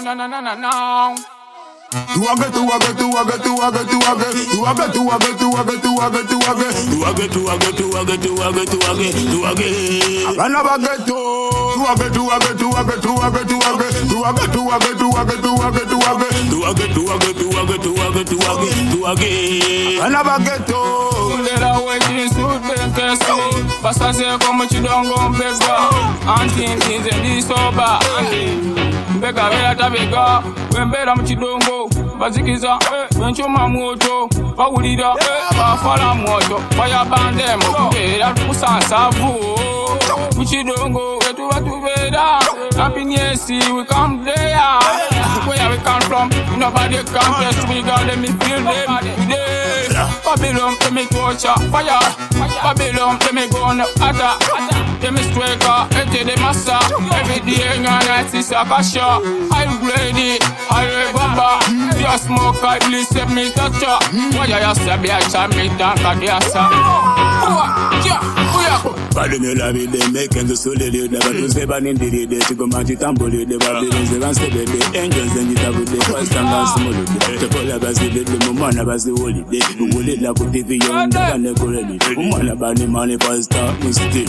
no. Pasase como chidongo mbega anti ntinze ndisoba mbega bera tabega wembera mu chidongo bazikiza benchoma moto bawulira bafala moto bayabande mu kubera kusansavu mu chidongo wetuba tubera happiness we come there where we come from nobody can test me God let me feel them Babylon, let me torture, fire. Babylon, let me go on the attack. Let me strike into the massa. Every day, and I see Sakasha. I'm ready, I remember. Just smoke, I please set me toucher. Why I say, be a champion, tank, I guess. Pardon me, la vie, they make and the solid, never do seven in the day to go magic tambo, the Babylons, the rest of the angels, and the double day, first and last small. The Polabas, the Mumana, was the holiday, who will it like the young and the Corelli, Umana about the money for start to steal.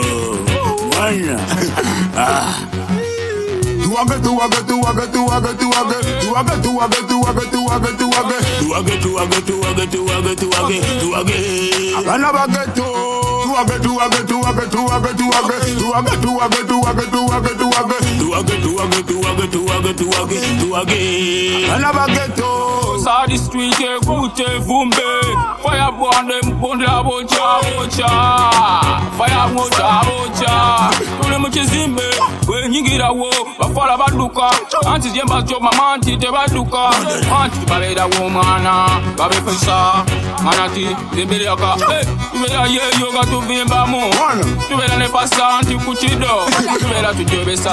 Sa di street e kute vumbe fire burn them bunda bocha fire mocha tule mchizimbe we nyingira wo bafala baduka anti jemba jo mama anti te baduka anti babeda wo mana babe pensa manati debeleka tubela ye yoga tu vimba mo tubela ne pasa anti kuchido tubela tu jobesa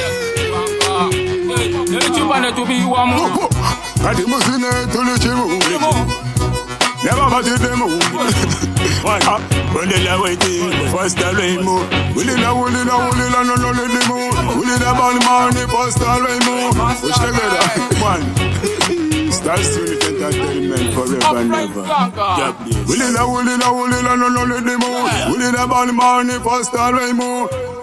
chupane tu biwa mo Ati musine tuli chimu Never batted them When they are waiting, first the rainbow. Will it no money, first the rainbow. Which together, one Star Spirit Entertainment forever and ever. Will it no money, first the rainbow.